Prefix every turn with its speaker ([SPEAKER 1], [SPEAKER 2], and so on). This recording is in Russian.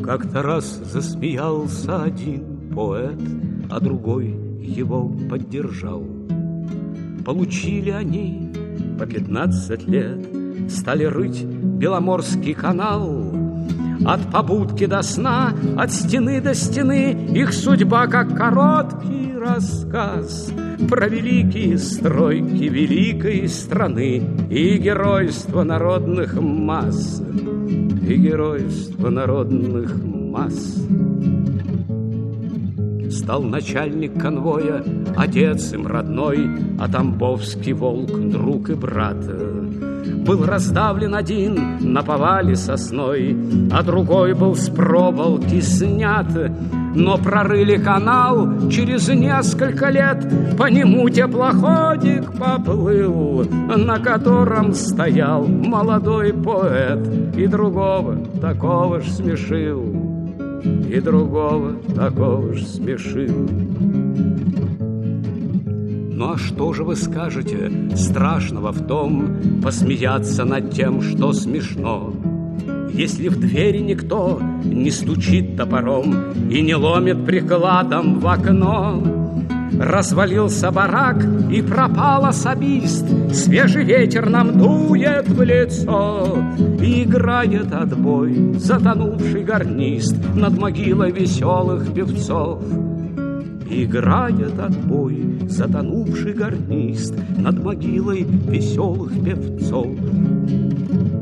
[SPEAKER 1] Как-то раз засмеялся один поэт, а другой его поддержал. Получили они по 15 лет, стали рыть Беломорский канал. От побудки до сна, от стены до стены, их судьба как короткий рассказ про великие стройки великой страны и геройство народных масс, и геройство народных масс. Стал начальник конвоя, отец им родной, а Тамбовский волк, друг и брат. Был раздавлен один на повале сосной, а другой был с проволоки снят. Но прорыли канал через несколько лет, по нему теплоходик поплыл, на котором стоял молодой поэт, и другого такого ж смешил, и другого такого ж смешил. Ну а что же вы скажете страшного в том, посмеяться над тем, что смешно? Если в двери никто не стучит топором и не ломит прикладом в окно, развалился барак и пропал особист, свежий ветер нам дует в лицо, и играет отбой затонувший гарнист над могилой веселых певцов. Играет отбой затонувший гарнист над могилой веселых певцов.